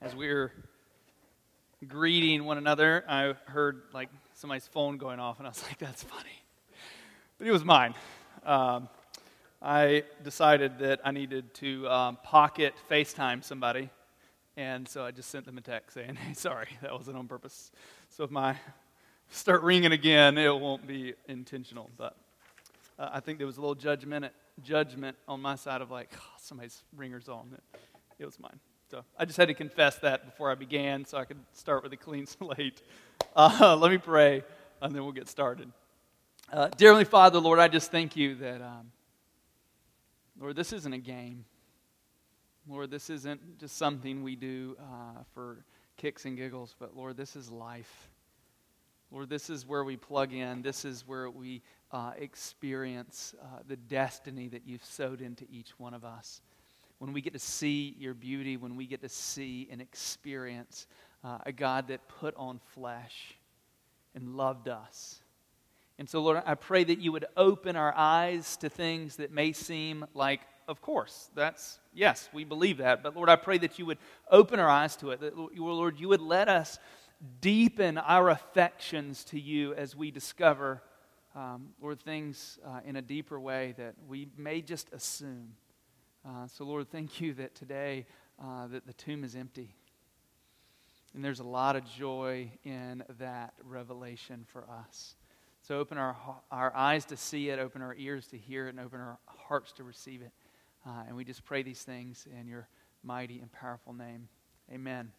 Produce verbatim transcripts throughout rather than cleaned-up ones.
as we were greeting one another, I heard like somebody's phone going off, and I was like, that's funny. But it was mine. Um, I decided that I needed to um, pocket FaceTime somebody, and so I just sent them a text saying, hey, sorry, that wasn't on purpose. So if my start ringing again, it won't be intentional. But uh, I think there was a little judgment judgment on my side of like, oh, somebody's ringer's on. It, it was mine. So I just had to confess that before I began so I could start with a clean slate. Uh, let me pray, and then we'll get started. Uh, dear Heavenly Father, Lord, I just thank you that, um, Lord, this isn't a game. Lord, this isn't just something we do uh, for kicks and giggles, but Lord, this is life. Lord, this is where we plug in. This is where we uh, experience uh, the destiny that you've sowed into each one of us. When we get to see your beauty, when we get to see and experience uh, a God that put on flesh and loved us. And so, Lord, I pray that you would open our eyes to things that may seem like, of course, that's, yes, we believe that. But, Lord, I pray that you would open our eyes to it. That, Lord, you would let us deepen our affections to you as we discover, um, Lord, things uh, in a deeper way that we may just assume. Uh, so, Lord, thank you that today uh, that the tomb is empty. And there's a lot of joy in that revelation for us. So open our our eyes to see it, open our ears to hear it, and open our hearts to receive it. Uh, and we just pray these things in your mighty and powerful name. Amen.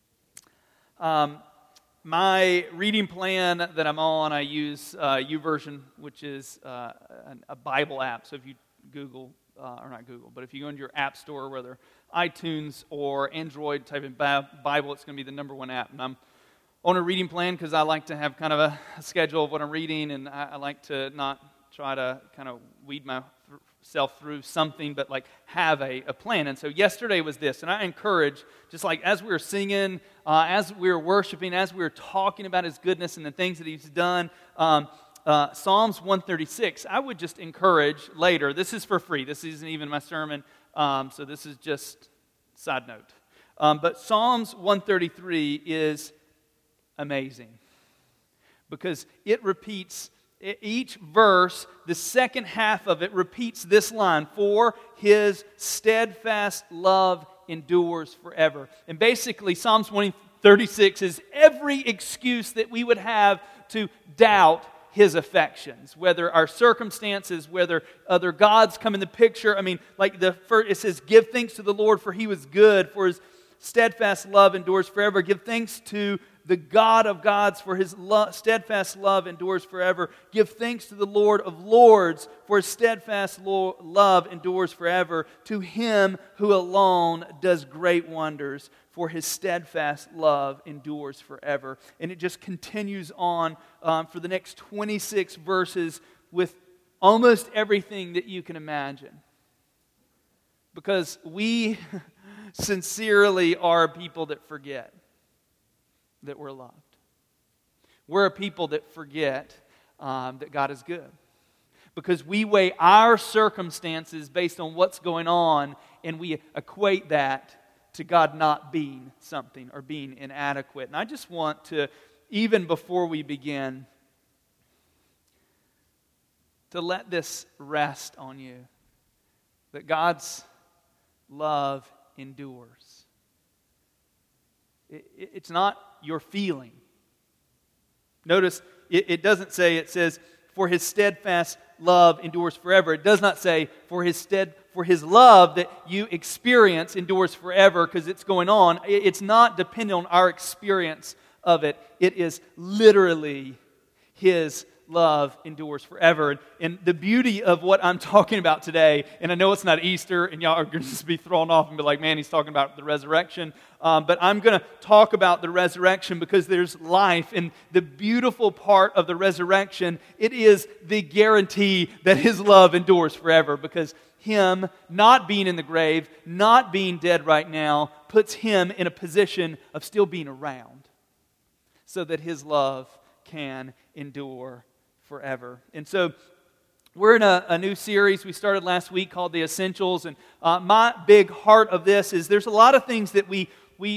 Um, my reading plan that I'm on, I use uh, YouVersion, which is uh, a Bible app. So if you Google Uh, or not Google, but if you go into your app store, whether iTunes or Android, type in Bible, it's going to be the number one app. And I'm on a reading plan because I like to have kind of a, a schedule of what I'm reading, and I, I like to not try to kind of weed myself through something, but like have a, a plan. And so yesterday was this, and I encourage, just like as we were singing, uh, as we were worshiping, as we were talking about His goodness and the things that He's done, um, Uh, Psalms one thirty-six, I would just encourage later, this is for free, this isn't even my sermon, um, so this is just side note. Um, but Psalms one thirty-three is amazing because it repeats, each verse, the second half of it repeats this line, for His steadfast love endures forever. And basically Psalms one thirty-six is every excuse that we would have to doubt His affections, whether our circumstances, whether other gods come in the picture. I mean, like the first, it says, give thanks to the Lord for He was good, for His steadfast love endures forever. Give thanks to the God of gods, for His lo- steadfast love endures forever. Give thanks to the Lord of lords, for His steadfast lo- love endures forever. To Him who alone does great wonders, for His steadfast love endures forever. And it just continues on um, for the next twenty-six verses with almost everything that you can imagine. Because we sincerely are people that forget that we're loved. We're a people that forget um, that God is good. Because we weigh our circumstances based on what's going on, and we equate that to God not being something or being inadequate. And I just want to, even before we begin, to let this rest on you. That God's love endures. It, it, it's not your feeling. Notice, it, it doesn't say, it says, for His steadfast love endures forever. It does not say, for His stead, for His love that you experience endures forever because it's going on. It's not dependent on our experience of it. It is literally His love endures forever. And, and the beauty of what I'm talking about today, and I know it's not Easter, and y'all are going to just be thrown off and be like, man, he's talking about the resurrection. Um, but I'm going to talk about the resurrection because there's life. And the beautiful part of the resurrection, it is the guarantee that His love endures forever because Him not being in the grave, not being dead right now, puts Him in a position of still being around so that His love can endure forever. And so we're in a, a new series we started last week called The Essentials. And uh, my big heart of this is there's a lot of things that we we we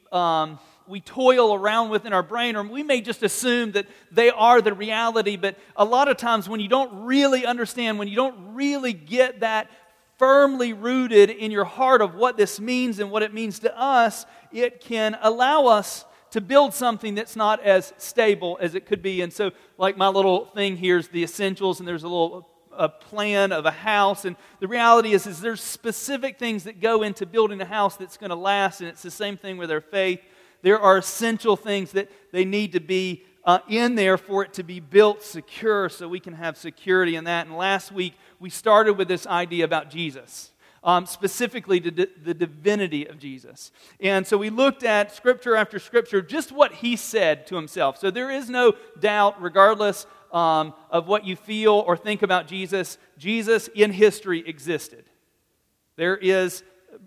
um, we toil around with in our brain, or we may just assume that they are the reality. But a lot of times when you don't really understand, when you don't really get that firmly rooted in your heart of what this means and what it means to us, it can allow us to build something that's not as stable as it could be. And so, like my little thing here is the essentials, and there's a little a plan of a house. And the reality is, is there's specific things that go into building a house that's going to last, and it's the same thing with our faith. There are essential things that they need to be uh, in there for it to be built secure, so we can have security in that. And last week, we started with this idea about Jesus. Um, specifically to di- the divinity of Jesus. And so we looked at scripture after scripture, just what he said to himself. So there is no doubt, regardless um, of what you feel or think about Jesus, Jesus in history existed. There is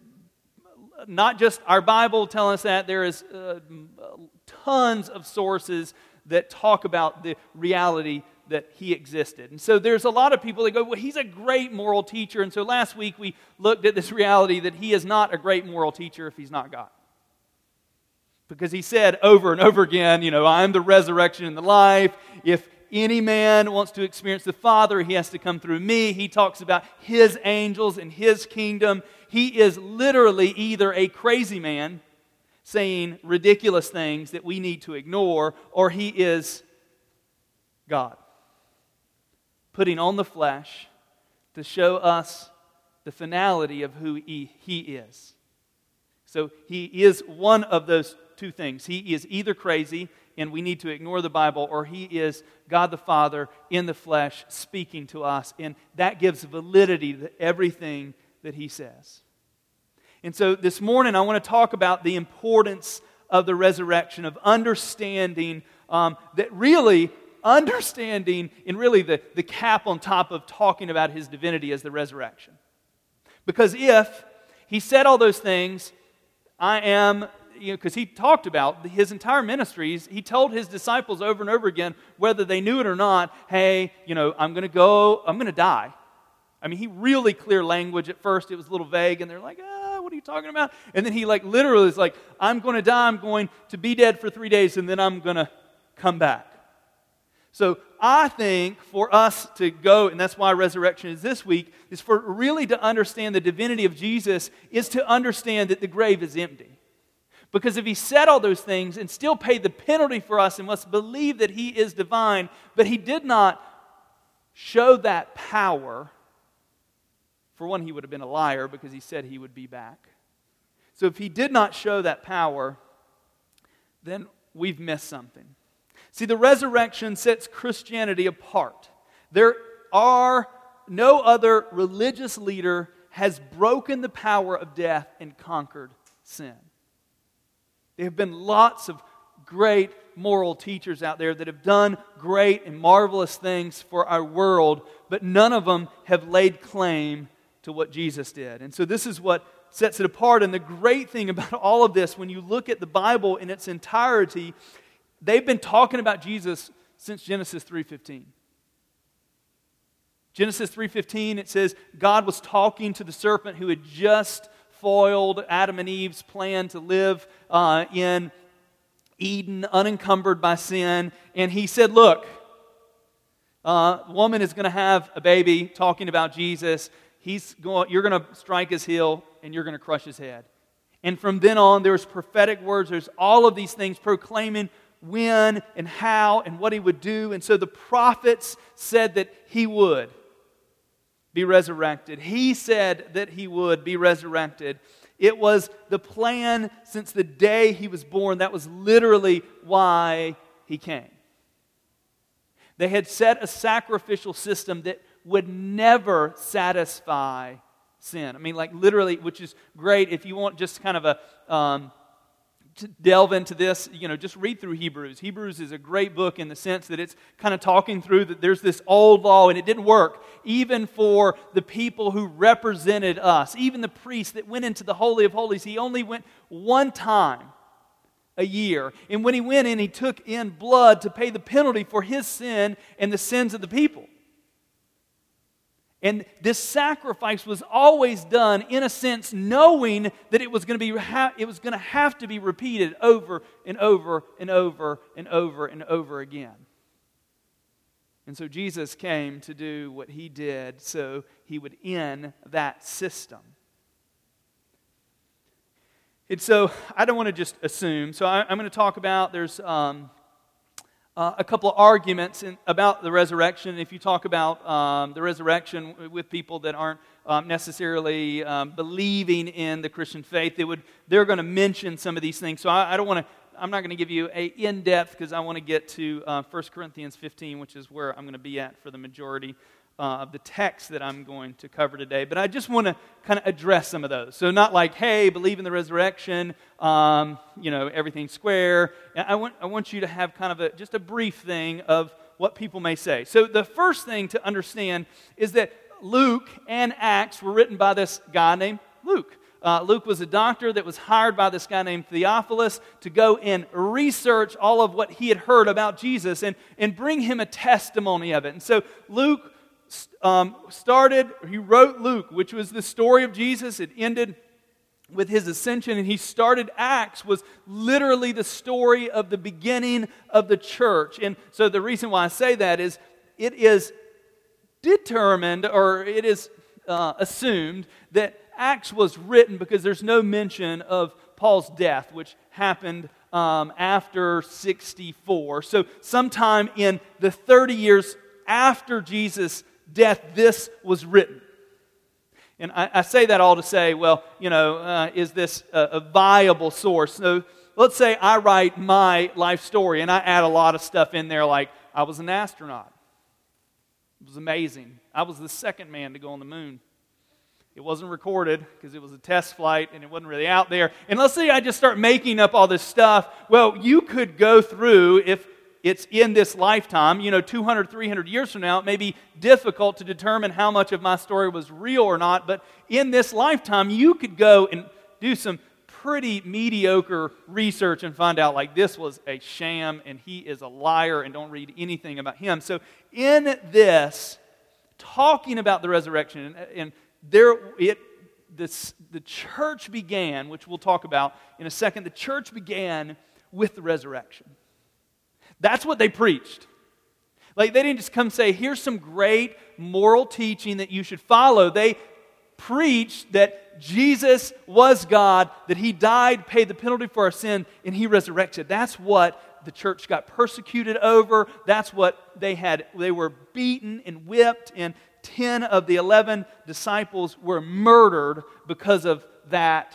not just our Bible telling us that, there is uh, tons of sources that talk about the reality that he existed. And so there's a lot of people that go, well, he's a great moral teacher. And so last week we looked at this reality that he is not a great moral teacher if he's not God. Because he said over and over again, you know, I'm the resurrection and the life. If any man wants to experience the Father, he has to come through me. He talks about his angels and his kingdom. He is literally either a crazy man saying ridiculous things that we need to ignore, or he is God, putting on the flesh to show us the finality of who he, he is. So he is one of those two things. He is either crazy and we need to ignore the Bible, or he is God the Father in the flesh speaking to us, and that gives validity to everything that he says. And so this morning I want to talk about the importance of the resurrection, of understanding um, that really understanding and really the, the cap on top of talking about his divinity is the resurrection. Because if he said all those things, I am, you know, because he talked about his entire ministries, he told his disciples over and over again, whether they knew it or not, hey, you know, I'm going to go, I'm going to die. I mean, he really clear language. At first it was a little vague, and they're like, ah, what are you talking about? And then he like literally is like, I'm going to die, I'm going to be dead for three days, and then I'm going to come back. So I think for us to go, and that's why resurrection is this week, is for really to understand the divinity of Jesus, is to understand that the grave is empty. Because if he said all those things and still paid the penalty for us and must believe that he is divine, but he did not show that power, for one, he would have been a liar because he said he would be back. So if he did not show that power, then we've missed something. See, the resurrection sets Christianity apart. There are no other religious leader has broken the power of death and conquered sin. There have been lots of great moral teachers out there that have done great and marvelous things for our world, but none of them have laid claim to what Jesus did. And so this is what sets it apart. And the great thing about all of this, when you look at the Bible in its entirety, they've been talking about Jesus since Genesis three fifteen. Genesis three fifteen, it says, God was talking to the serpent who had just foiled Adam and Eve's plan to live uh, in Eden, unencumbered by sin. And he said, look, uh, woman is going to have a baby, talking about Jesus. He's going, you're going to strike his heel and you're going to crush his head. And from then on, there's prophetic words. There's all of these things proclaiming when and how and what he would do. And so the prophets said that he would be resurrected. He said that he would be resurrected. It was the plan since the day he was born. That was literally why he came. They had set a sacrificial system that would never satisfy sin. I mean, like literally, which is great if you want just kind of a um, to delve into this, you know, just read through Hebrews. Hebrews is a great book in the sense that it's kind of talking through that there's this old law and it didn't work even for the people who represented us. Even the priest that went into the Holy of Holies, he only went one time a year. And when he went in, he took in blood to pay the penalty for his sin and the sins of the people. And this sacrifice was always done, in a sense, knowing that it was going to be it was going to have to be repeated over and over and over and over and over again. And so Jesus came to do what he did so he would end that system. And so I don't want to just assume. So I, I'm going to talk about, there's um, uh, a couple of arguments in, about the resurrection. If you talk about um, the resurrection with people that aren't um, necessarily um, believing in the Christian faith, they would, they're going to mention some of these things. So I, I don't want to, I'm not going to give you a in-depth, because I want to get to uh, First Corinthians fifteen, which is where I'm going to be at for the majority Uh, of the text that I'm going to cover today. But I just want to kind of address some of those. So not like, hey, believe in the resurrection, um, you know, everything's square. I want, I want you to have kind of a, just a brief thing of what people may say. So the first thing to understand is that Luke and Acts were written by this guy named Luke. Uh, Luke was a doctor that was hired by this guy named Theophilus to go and research all of what he had heard about Jesus and, and bring him a testimony of it. And so Luke Um, started, he wrote Luke, which was the story of Jesus. It ended with his ascension, and he started Acts, was literally the story of the beginning of the church. And so the reason why I say that is it is determined, or it is uh, assumed, that Acts was written because there's no mention of Paul's death, which happened um, after sixty-four. So sometime in the thirty years after Jesus' death, this was written. And I, I say that all to say, well, you know, uh, is this a, a viable source? So let's say I write my life story and I add a lot of stuff in there, like I was an astronaut. It was amazing. I was the second man to go on the moon. It wasn't recorded because it was a test flight and it wasn't really out there. And let's say I just start making up all this stuff. Well, you could go through, if it's in this lifetime, you know, two hundred, three hundred years from now, it may be difficult to determine how much of my story was real or not, but in this lifetime, you could go and do some pretty mediocre research and find out, like, this was a sham and he is a liar, and don't read anything about him. So in this, talking about the resurrection, and, and there it this the church began, which we'll talk about in a second, the church began with the resurrection. That's what they preached. Like, they didn't just come say, here's some great moral teaching that you should follow. They preached that Jesus was God, that He died, paid the penalty for our sin, and He resurrected. That's what the church got persecuted over. That's what they had. They were beaten and whipped, and ten of the eleven disciples were murdered because of that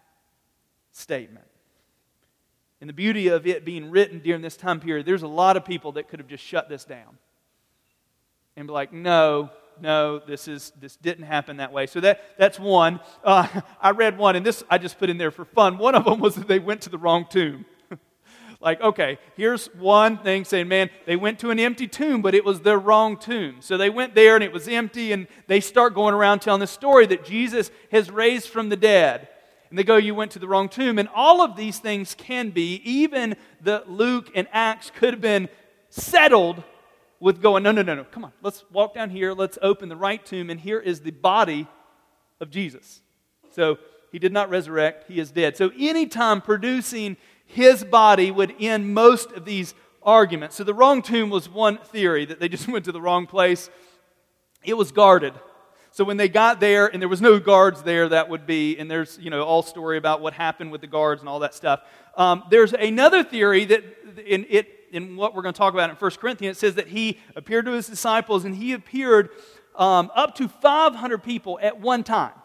statement. And the beauty of it being written during this time period, there's a lot of people that could have just shut this down and be like, no, no, this is this didn't happen that way. So that that's one. Uh, I read one, and this I just put in there for fun. One of them was that they went to the wrong tomb. Like, okay, here's one thing saying, man, they went to an empty tomb, but it was the wrong tomb. So they went there, and it was empty, and they start going around telling the story that Jesus has raised from the dead. And they go, you went to the wrong tomb. And all of these things can be, even the Luke and Acts could have been settled with going, no, no, no, no, come on, let's walk down here, let's open the right tomb, and here is the body of Jesus. So He did not resurrect, He is dead. So anytime producing His body would end most of these arguments. So the wrong tomb was one theory, that they just went to the wrong place. It was guarded. So when they got there and there was no guards there, that would be, and there's, you know, all story about what happened with the guards and all that stuff. Um, there's another theory that in it in what we're going to talk about in First Corinthians, it says that He appeared to His disciples, and He appeared um, up to five hundred people at one time.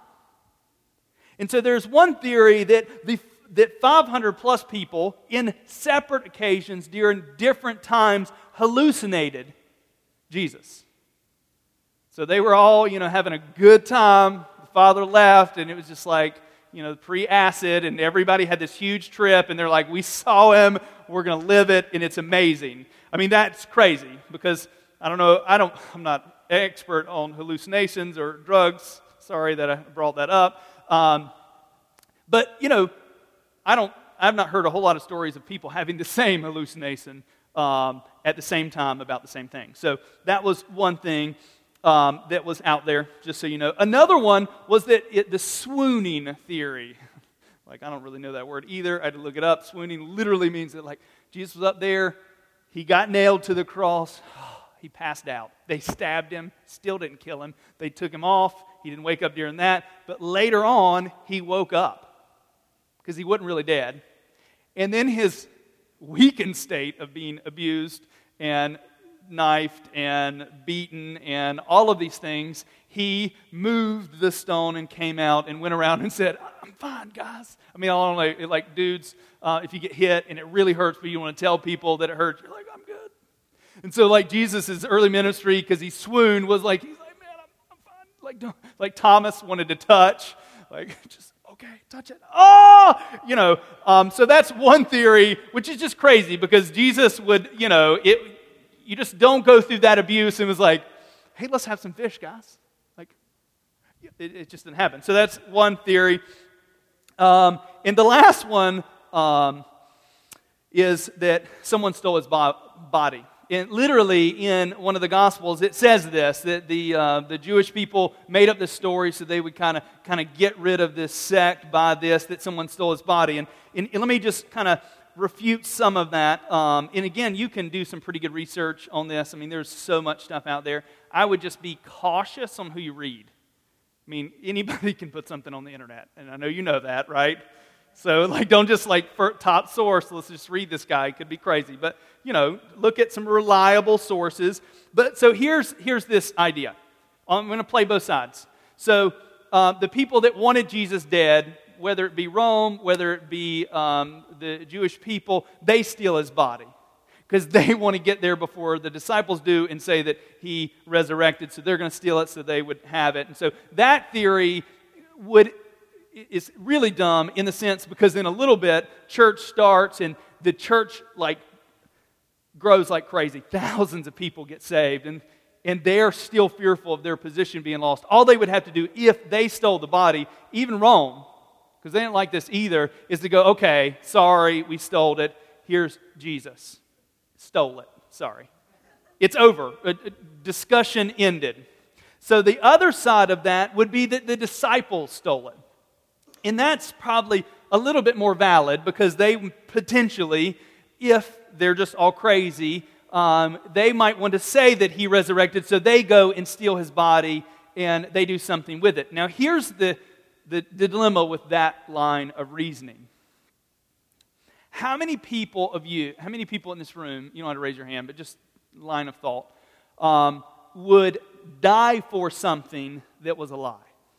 And so there's one theory that the that five hundred plus people in separate occasions during different times hallucinated Jesus. So they were all, you know, having a good time. The Father left, and it was just like, you know, pre-acid, and everybody had this huge trip, and they're like, we saw Him, we're going to live it, and it's amazing. I mean, that's crazy, because I don't know, I don't, I'm not an expert on hallucinations or drugs. Sorry that I brought that up. Um, but, you know, I don't, I've not heard a whole lot of stories of people having the same hallucination um, at the same time about the same thing. So that was one thing. um, that was out there, just so you know. Another one was that it, the swooning theory. Like, I don't really know that word either. I had to look it up. Swooning literally means that, like, Jesus was up there, he got nailed to the cross, he passed out. They stabbed him, still didn't kill him. They took him off. He didn't wake up during that. But later on, he woke up because he wasn't really dead. And then his weakened state of being abused and knifed and beaten and all of these things, he moved the stone and came out and went around and said, I'm fine, guys. I mean, I don't know, like dudes, uh, if you get hit and it really hurts, but you want to tell people that it hurts, you're like, I'm good. And so, like, Jesus' early ministry, because he swooned, was like, he's like, man, I'm, I'm fine. Like, don't, like Thomas wanted to touch, like, just, okay, touch it. Oh, you know, um, so that's one theory, which is just crazy, because Jesus would, you know, it, you just don't go through that abuse and was like, hey, let's have some fish, guys. Like, it, it just didn't happen. So that's one theory. Um, and the last one um, is that someone stole his bo- body. And literally in one of the Gospels, it says this, that the uh, the Jewish people made up this story so they would kind of kind of get rid of this sect by this, that someone stole his body. And, and, and let me just kind of refute some of that. Um, and again, you can do some pretty good research on this. I mean, there's so much stuff out there. I would just be cautious on who you read. I mean, anybody can put something on the internet, and I know you know that, right? So, like, don't just, like, for top source, let's just read this guy. It could be crazy. But, you know, look at some reliable sources. But, so here's, here's this idea. I'm going to play both sides. So, uh, the people that wanted Jesus dead, whether it be Rome, whether it be um, the Jewish people, they steal his body. Because they want to get there before the disciples do and say that he resurrected. So they're going to steal it so they would have it. And so that theory would... is really dumb in the sense because in a little bit, church starts and the church like grows like crazy. Thousands of people get saved and, and they're still fearful of their position being lost. All they would have to do if they stole the body, even Rome, because they didn't like this either, is to go, okay, sorry, we stole it. Here's Jesus. Stole it. Sorry. It's over. A, a discussion ended. So the other side of that would be that the disciples stole it. And that's probably a little bit more valid because they potentially, if they're just all crazy, um, they might want to say that he resurrected, so they go and steal his body and they do something with it. Now, here's the, the, the dilemma with that line of reasoning. How many people of you, how many people in this room, you don't have to raise your hand, but just line of thought, um, would die for something that was a lie?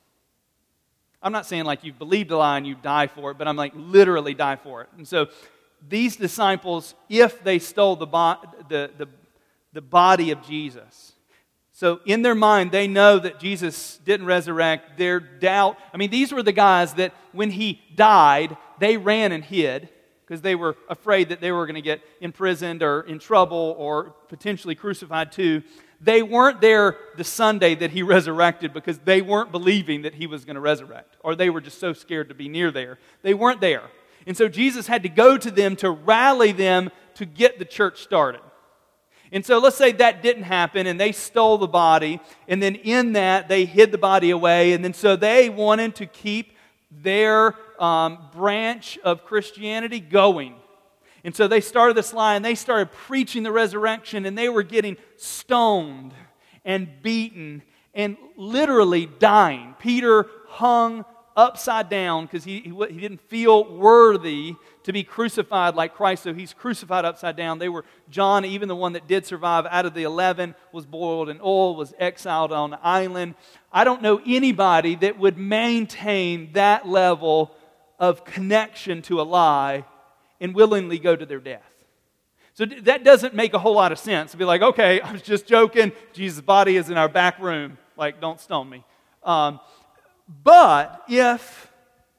I'm not saying like you've believed a lie and you die for it, but I'm like literally die for it. And so these disciples, if they stole the, bo- the, the, the body of Jesus, so in their mind they know that Jesus didn't resurrect, their doubt, I mean these were the guys that when he died, they ran and hid because they were afraid that they were going to get imprisoned or in trouble or potentially crucified too. They weren't there the Sunday that he resurrected because they weren't believing that he was going to resurrect, or they were just so scared to be near there. They weren't there. And so Jesus had to go to them to rally them to get the church started. And so let's say that didn't happen and they stole the body, and then in that they hid the body away, and then so they wanted to keep their um, branch of Christianity going. And so they started this lie and they started preaching the resurrection, and they were getting stoned and beaten and literally dying. Peter hung upside down because he, he, he didn't feel worthy to be crucified like Christ, so he's crucified upside down. They were, John, even the one that did survive out of the eleven, was boiled in oil, was exiled on an island. I don't know anybody that would maintain that level of connection to a lie and willingly go to their death. So that doesn't make a whole lot of sense to be like, okay, I was just joking. Jesus' body is in our back room. Like, don't stone me. Um, but if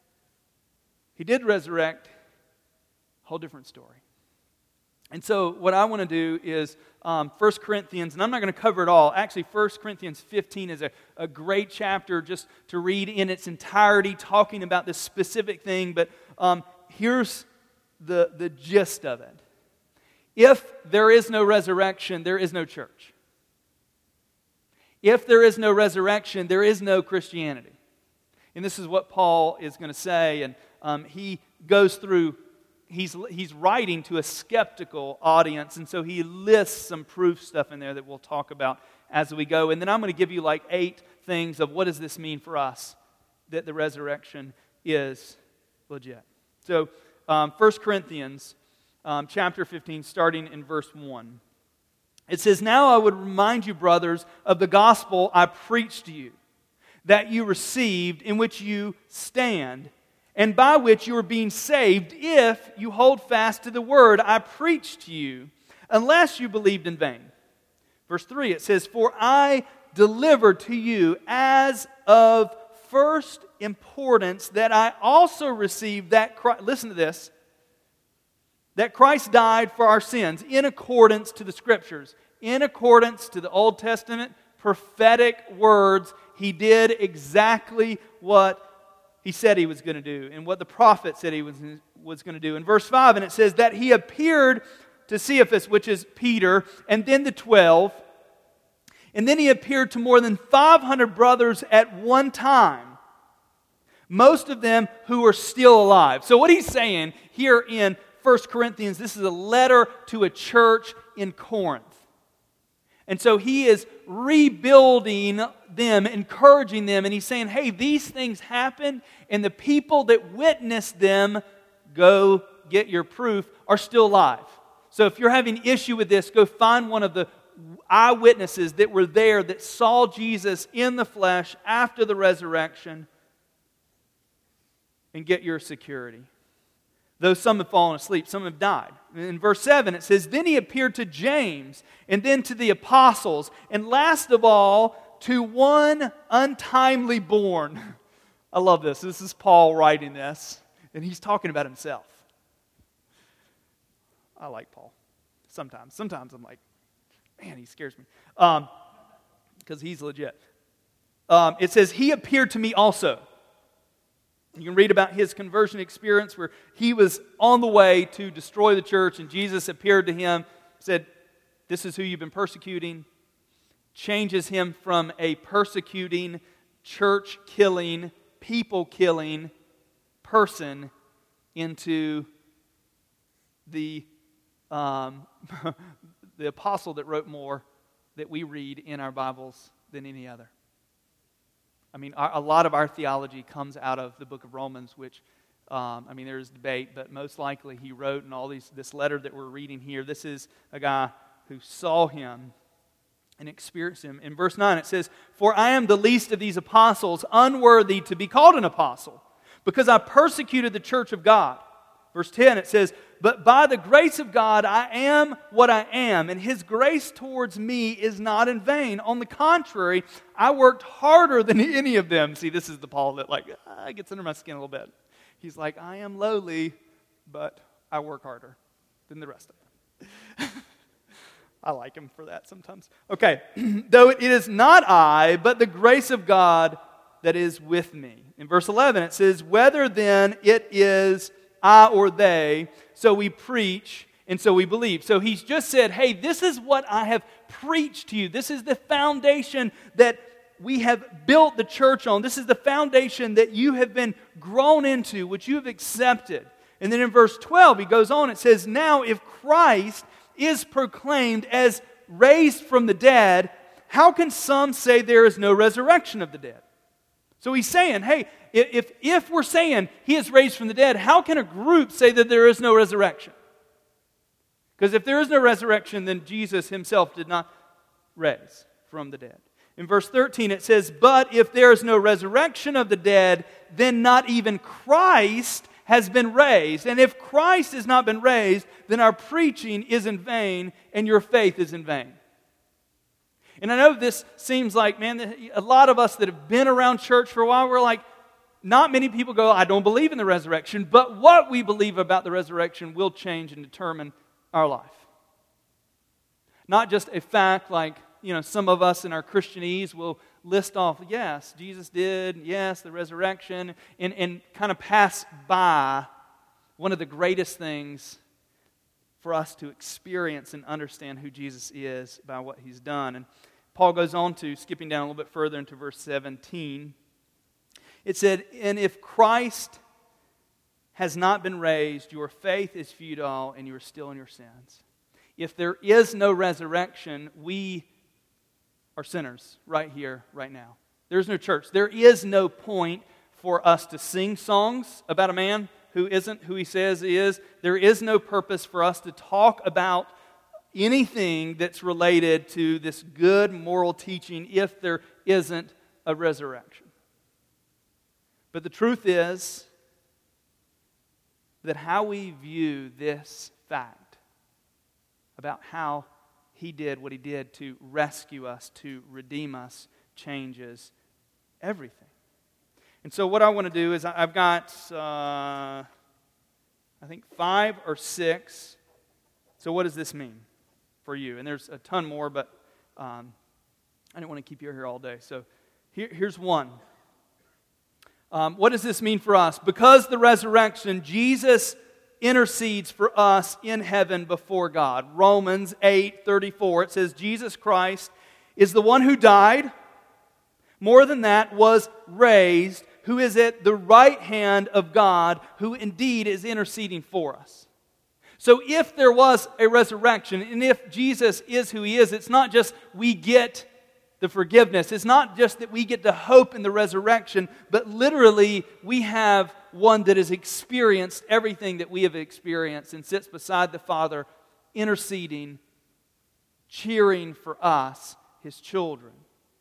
he did resurrect, whole different story. And so what I want to do is um, First Corinthians, and I'm not going to cover it all. Actually, First Corinthians fifteen is a, a great chapter just to read in its entirety, talking about this specific thing. But um, here's the, the gist of it. If there is no resurrection, there is no church. If there is no resurrection, there is no Christianity. And this is what Paul is going to say, and um, he goes through, he's, he's writing to a skeptical audience, and so he lists some proof stuff in there that we'll talk about as we go. And then I'm going to give you like eight things of what does this mean for us, that the resurrection is legit. So, um, First Corinthians um, chapter fifteen, starting in verse one. It says, "Now I would remind you, brothers, of the gospel I preached to you, that you received, in which you stand, and by which you are being saved, if you hold fast to the word I preached to you, unless you believed in vain." Verse three, it says, "For I delivered to you as of first importance that I also received that Christ," listen to this, "that Christ died for our sins in accordance to the Scriptures," in accordance to the Old Testament prophetic words. He did exactly what he said he was going to do and what the prophet said he was, was going to do. In verse five, and it says that he appeared to Cephas, which is Peter, and then the twelve, and then he appeared to more than five hundred brothers at one time, most of them who are still alive. So what he's saying here in First Corinthians, this is a letter to a church in Corinth. And so he is rebuilding them, encouraging them, and he's saying, hey, these things happened, and the people that witnessed them, go get your proof, are still alive. So if you're having issue with this, go find one of the eyewitnesses that were there that saw Jesus in the flesh after the resurrection and get your security. Though some have fallen asleep, some have died. In verse seven it says, "Then he appeared to James, and then to the apostles, and last of all, to one untimely born." I love this. This is Paul writing this, and he's talking about himself. I like Paul. Sometimes. Sometimes I'm like, man, he scares me. Um, because he's legit. Um, it says, "He appeared to me also." You can read about his conversion experience where he was on the way to destroy the church, and Jesus appeared to him, said, "This is who you've been persecuting." Changes him from a persecuting, church-killing, people-killing person into the, um, the apostle that wrote more that we read in our Bibles than any other. I mean, our, a lot of our theology comes out of the book of Romans, which, um, I mean, there's debate, but most likely he wrote in all these, this letter that we're reading here. This is a guy who saw him and experienced him. In verse nine it says, "For I am the least of these apostles, unworthy to be called an apostle, because I persecuted the church of God." Verse ten it says, "But by the grace of God I am what I am, and His grace towards me is not in vain. On the contrary, I worked harder than any of them." See, this is the Paul that like uh, gets under my skin a little bit. He's like, I am lowly, but I work harder than the rest of them. I like him for that sometimes. Okay, "Though it is not I, but the grace of God that is with me." In verse eleven it says, "Whether then it is I or they, so we preach and so we believe." So he's just said, hey, this is what I have preached to you. This is the foundation that we have built the church on. This is the foundation that you have been grown into, which you have accepted. And then in verse twelve, he goes on, it says, "Now if Christ is proclaimed as raised from the dead, how can some say there is no resurrection of the dead?" So he's saying, hey, if, if we're saying He is raised from the dead, how can a group say that there is no resurrection? Because if there is no resurrection, then Jesus Himself did not raise from the dead. In verse thirteen it says, "But if there is no resurrection of the dead, then not even Christ has been raised. And if Christ has not been raised, then our preaching is in vain, and your faith is in vain." And I know this seems like, man, a lot of us that have been around church for a while, we're like, not many people go, I don't believe in the resurrection, but what we believe about the resurrection will change and determine our life. Not just a fact like, you know, some of us in our Christianese will list off, yes, Jesus did, yes, the resurrection, and, and kind of pass by one of the greatest things for us to experience and understand who Jesus is by what He's done. And Paul goes on to, skipping down a little bit further into verse seventeen. It said, "And if Christ has not been raised, your faith is futile and you are still in your sins." If there is no resurrection, we are sinners right here, right now. There's no church. There is no point for us to sing songs about a man who isn't who he says he is. There is no purpose for us to talk about anything that's related to this good moral teaching if there isn't a resurrection. But the truth is that how we view this fact about how He did what He did to rescue us, to redeem us, changes everything. And so what I want to do is I've got, uh, I think, five or six. So what does this mean for you? And there's a ton more, but um, I didn't want to keep you here all day. So here, here's one. Um, what does this mean for us? Because the resurrection, Jesus intercedes for us in heaven before God. Romans eight thirty-four, it says, Jesus Christ is the one who died, more than that, was raised, who is at the right hand of God, who indeed is interceding for us. So if there was a resurrection, and if Jesus is who He is, it's not just we get the forgiveness. It's not just that we get to hope in the resurrection, but literally we have one that has experienced everything that we have experienced and sits beside the Father, interceding, cheering for us, His children.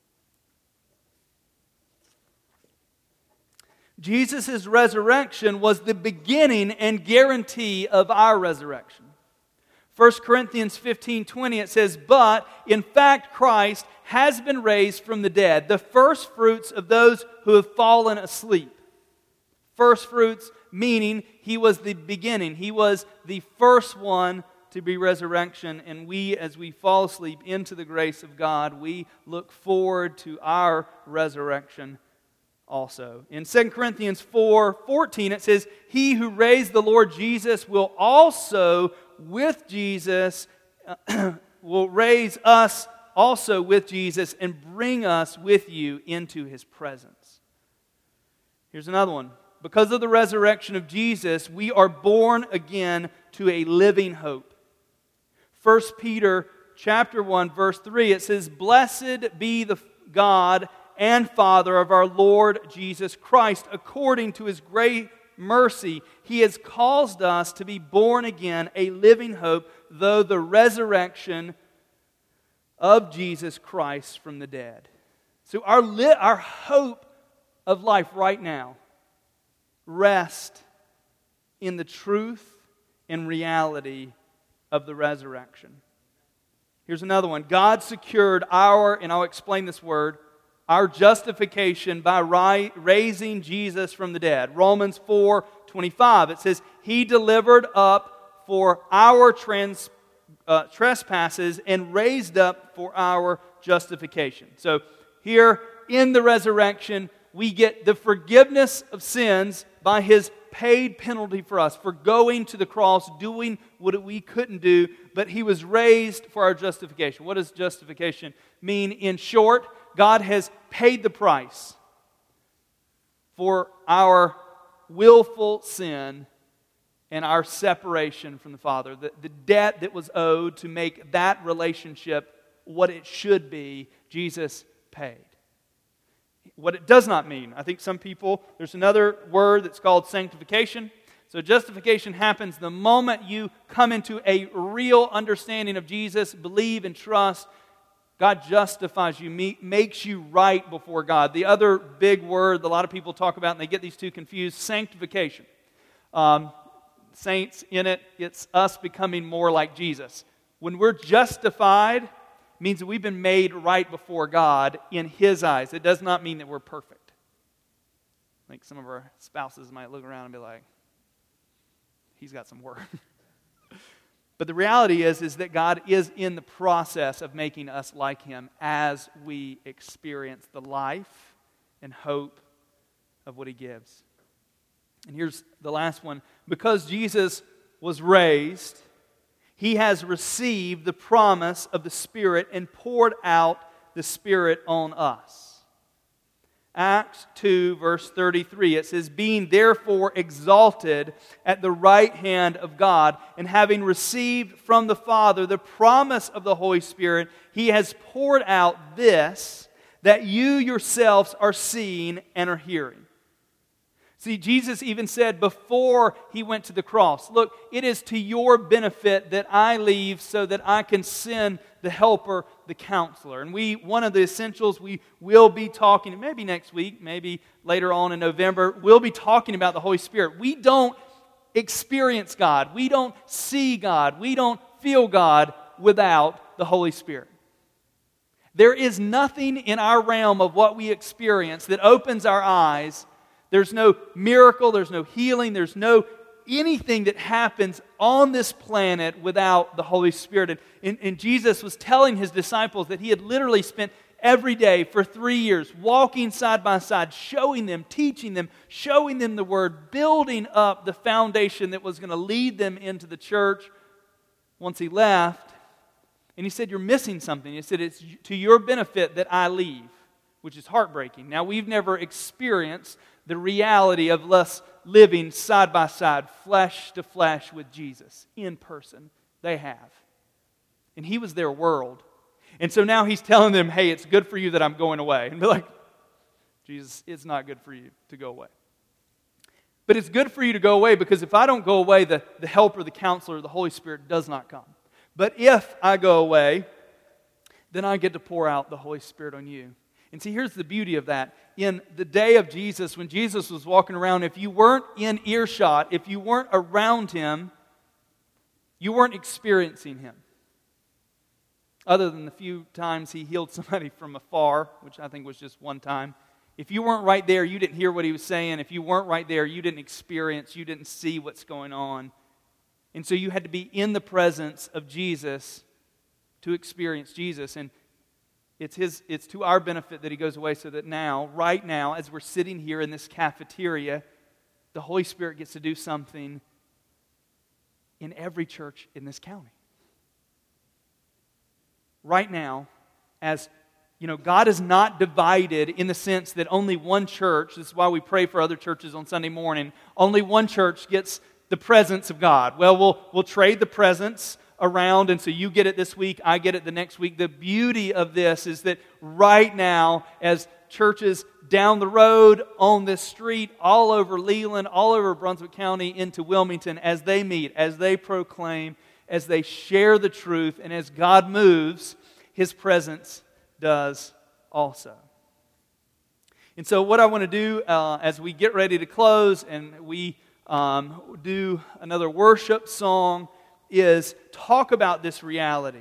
Jesus' resurrection was the beginning and guarantee of our resurrection. First Corinthians fifteen twenty, it says, "But in fact Christ has been raised from the dead, the first fruits of those who have fallen asleep." First fruits meaning He was the beginning. He was the first one to be resurrection. And we, as we fall asleep into the grace of God, we look forward to our resurrection also. In Second Corinthians four fourteen, it says, "He who raised the Lord Jesus will also with Jesus, uh, will raise us also with Jesus and bring us with you into His presence." Here's another one. Because of the resurrection of Jesus, we are born again to a living hope. First Peter chapter one, verse three, it says, "Blessed be the God and Father of our Lord Jesus Christ, according to His great mercy, He has caused us to be born again, a living hope, though the resurrection of Jesus Christ from the dead." So our, li- our hope of life right now rests in the truth and reality of the resurrection. Here's another one. God secured our, and I'll explain this word, our justification by ri- raising Jesus from the dead. Romans four twenty-five, it says, "He delivered up for our trans, uh, trespasses and raised up for our justification." So here in the resurrection, we get the forgiveness of sins by His paid penalty for us, for going to the cross, doing what we couldn't do, but He was raised for our justification. What does justification mean? In short, God has paid the price for our willful sin and our separation from the Father. The, the debt that was owed to make that relationship what it should be, Jesus paid. What it does not mean, I think some people, there's another word that's called sanctification. So justification happens the moment you come into a real understanding of Jesus, believe and trust. God justifies you, makes you right before God. The other big word that a lot of people talk about, and they get these two confused, sanctification. Um, saints in it, it's us becoming more like Jesus. When we're justified, it means that we've been made right before God in His eyes. It does not mean that we're perfect. I think some of our spouses might look around and be like, he's got some work. But the reality is, is that God is in the process of making us like Him as we experience the life and hope of what He gives. And here's the last one. Because Jesus was raised, He has received the promise of the Spirit and poured out the Spirit on us. Acts two, verse thirty-three, it says, being therefore exalted at the right hand of God, and having received from the Father the promise of the Holy Spirit, He has poured out this, that you yourselves are seeing and are hearing. See, Jesus even said before He went to the cross, look, it is to your benefit that I leave so that I can send the Helper, the Counselor. And we, one of the essentials we will be talking, maybe next week, maybe later on in November, we'll be talking about the Holy Spirit. We don't experience God. We don't see God. We don't feel God without the Holy Spirit. There is nothing in our realm of what we experience that opens our eyes. There's no miracle, there's no healing, there's no anything that happens on this planet without the Holy Spirit. And, and, and Jesus was telling His disciples that He had literally spent every day for three years walking side by side, showing them, teaching them, showing them the Word, building up the foundation that was going to lead them into the church once He left. And He said, you're missing something. He said, it's to your benefit that I leave, which is heartbreaking. Now, we've never experienced the reality of us living side by side, flesh to flesh with Jesus in person. They have. And He was their world. And so now He's telling them, hey, it's good for you that I'm going away. And they're like, Jesus, it's not good for you to go away. But it's good for you to go away because if I don't go away, the, the Helper, the Counselor, the Holy Spirit does not come. But if I go away, then I get to pour out the Holy Spirit on you. And see, here's the beauty of that. In the day of Jesus, when Jesus was walking around, if you weren't in earshot, if you weren't around Him, you weren't experiencing Him. Other than the few times He healed somebody from afar, which I think was just one time. If you weren't right there, you didn't hear what He was saying. If you weren't right there, you didn't experience, you didn't see what's going on. And so you had to be in the presence of Jesus to experience Jesus. And It's his. It's to our benefit that He goes away so that now, right now, as we're sitting here in this cafeteria, the Holy Spirit gets to do something in every church in this county. Right now, as you know, God is not divided in the sense that only one church, this is why we pray for other churches on Sunday morning, only one church gets the presence of God. Well, we'll, we'll trade the presence around, and so you get it this week, I get it the next week. The beauty of this is that right now, as churches down the road, on this street, all over Leland, all over Brunswick County, into Wilmington, as they meet, as they proclaim, as they share the truth, and as God moves, His presence does also. And so what I want to do uh, as we get ready to close and we um, do another worship song is talk about this reality.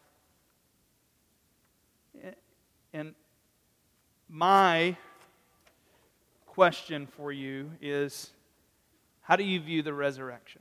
And my question for you is, how do you view the resurrection?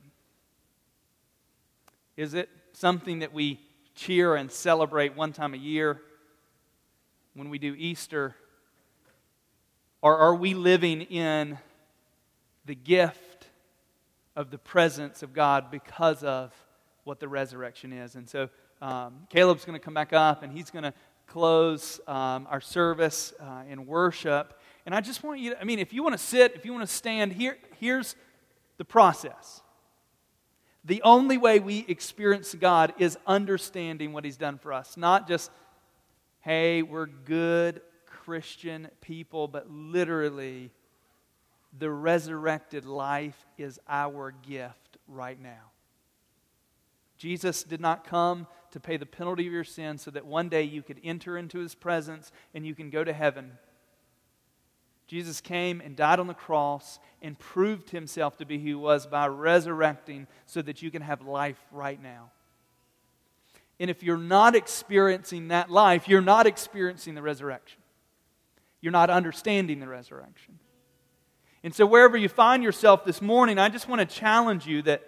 Is it something that we cheer and celebrate one time a year when we do Easter? Or are we living in the gift of the presence of God because of what the resurrection is? And so um, Caleb's going to come back up and he's going to close um, our service uh, in worship. And I just want you to, I mean, if you want to sit, if you want to stand, here, here's the process. The only way we experience God is understanding what He's done for us. Not just, hey, we're good Christian people, but literally the resurrected life is our gift right now. Jesus did not come to pay the penalty of your sin so that one day you could enter into His presence and you can go to heaven. Jesus came and died on the cross and proved Himself to be who He was by resurrecting so that you can have life right now. And if you're not experiencing that life, you're not experiencing the resurrection. You're not understanding the resurrection. And so wherever you find yourself this morning, I just want to challenge you that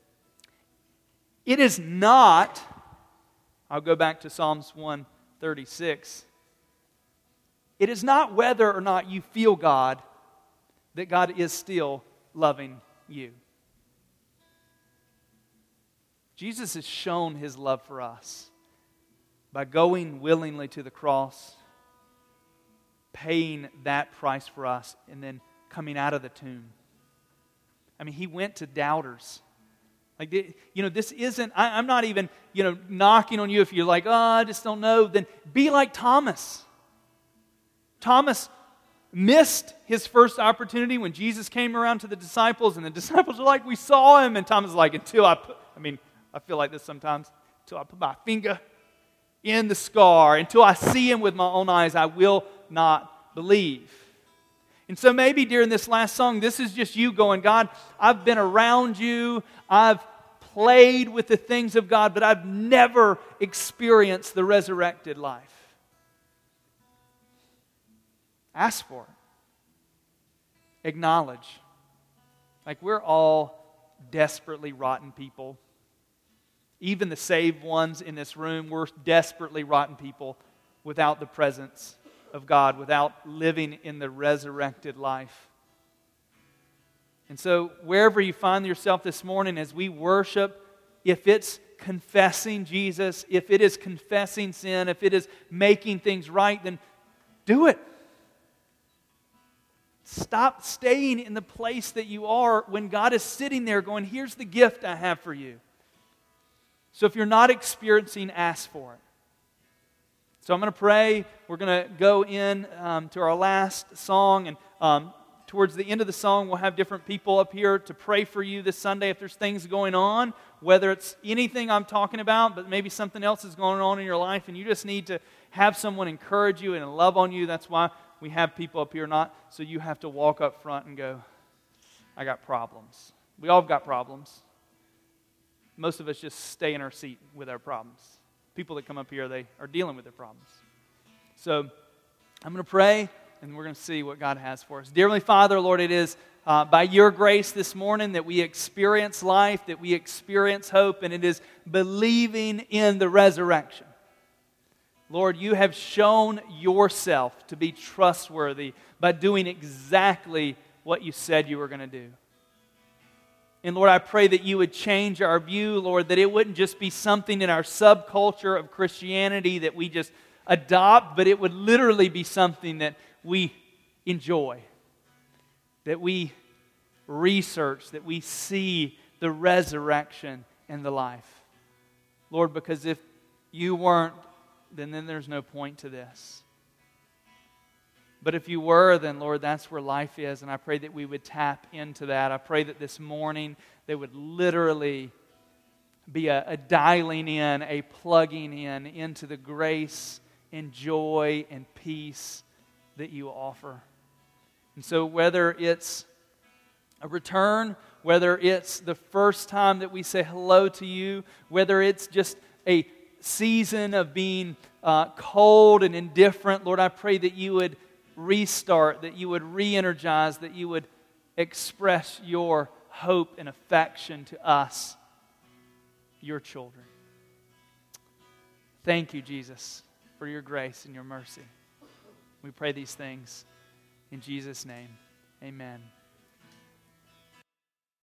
it is not, I'll go back to Psalms one thirty-six, it is not whether or not you feel God that God is still loving you. Jesus has shown His love for us by going willingly to the cross, paying that price for us, and then coming out of the tomb. I mean, He went to doubters. Like, you know, this isn't, I, I'm not even, you know, knocking on you if you're like, oh, I just don't know. Then be like Thomas. Thomas missed his first opportunity when Jesus came around to the disciples, and the disciples are like, we saw Him. And Thomas is like, until I put, I mean, I feel like this sometimes, until I put my finger in the scar, until I see Him with my own eyes, I will not believe. And so maybe during this last song, this is just you going, God, I've been around you, I've played with the things of God, but I've never experienced the resurrected life. Ask for it. Acknowledge. Like, we're all desperately rotten people. Even the saved ones in this room, we're desperately rotten people without the presence of God, without living in the resurrected life. And so, wherever you find yourself this morning as we worship, if it's confessing Jesus, if it is confessing sin, if it is making things right, then do it. Stop staying in the place that you are when God is sitting there going, here's the gift I have for you. So if you're not experiencing, ask for it. So I'm going to pray. We're going to go in um, to our last song, and um, towards the end of the song, we'll have different people up here to pray for you this Sunday if there's things going on, whether it's anything I'm talking about, but maybe something else is going on in your life, and you just need to have someone encourage you and love on you. That's why we have people up here, not so you have to walk up front and go, I got problems. We all have got problems. Most of us just stay in our seat with our problems. People that come up here, they are dealing with their problems. So I'm going to pray, and we're going to see what God has for us. Dear Heavenly Father, Lord, it is uh, by Your grace this morning that we experience life, that we experience hope, and it is believing in the resurrection. Lord, You have shown Yourself to be trustworthy by doing exactly what You said You were going to do. And Lord, I pray that You would change our view, Lord, that it wouldn't just be something in our subculture of Christianity that we just adopt, but it would literally be something that we enjoy, that we research, that we see the resurrection and the life. Lord, because if You weren't, then, then there's no point to this. But if You were, then Lord, that's where life is, and I pray that we would tap into that. I pray that this morning there would literally be a, a dialing in, a plugging in into the grace and joy and peace that You offer. And so whether it's a return, whether it's the first time that we say hello to You, whether it's just a season of being uh, cold and indifferent, Lord, I pray that You would restart, that You would re-energize, that You would express Your hope and affection to us, Your children. Thank You, Jesus, for Your grace and Your mercy. We pray these things in Jesus' name. Amen.